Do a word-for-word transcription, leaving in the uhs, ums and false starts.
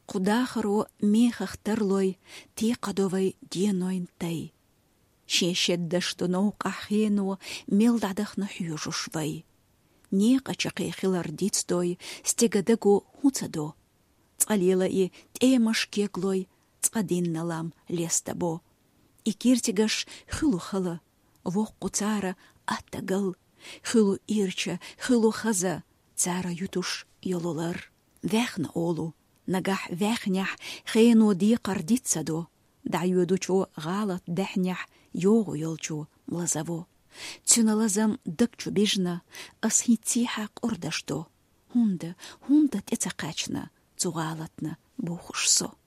Кудахару мехахтарлой ти кадовай диенойн тай. Шешедда что наукахену мелдадахна хюжушвай. Не качаки хилардицдой стегадагу хуцадо. Цалила и темашкеглой цадинналам лестабо. И киртигаш хилухала, вох куцара аттагал, хилу ирча, хилу хаза, цара ютуш йолулар. Вехна олу, нагах вехнях хейну ди кардицадо, даюдучу галат дехнях йогу йолчу лазаво. Цюналазам дыкчу бежна, асхитиха ордашто. Хунда, хунда тецакачна, цугалатна бухушсо.